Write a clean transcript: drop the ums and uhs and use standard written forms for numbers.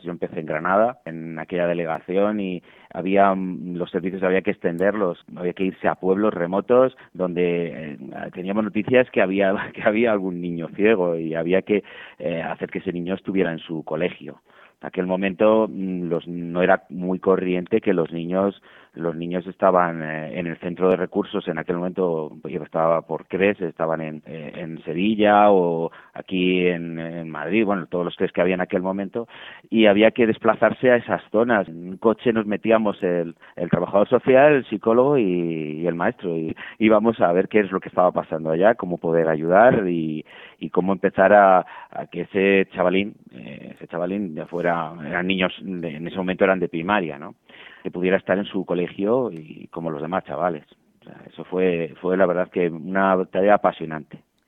Yo empecé en Granada, en aquella delegación, y había los servicios había que extenderlos, había que irse a pueblos remotos donde teníamos noticias que había algún niño ciego y había que hacer que ese niño estuviera en su colegio. En aquel momento no era muy corriente que los niños estaban en el centro de recursos. En aquel momento yo estaba por CRES, estaban en Sevilla o aquí en Madrid, bueno, todos los CRES que había en aquel momento, y había que desplazarse a esas zonas. En un coche nos metíamos el trabajador social, el psicólogo y el maestro, y íbamos a ver qué es lo que estaba pasando allá, cómo poder ayudar y cómo empezar a que ese chavalín ya fuera, eran niños, en ese momento eran de primaria, ¿no?, que pudiera estar en su colegio y como los demás chavales. O sea, eso fue la verdad que una tarea apasionante.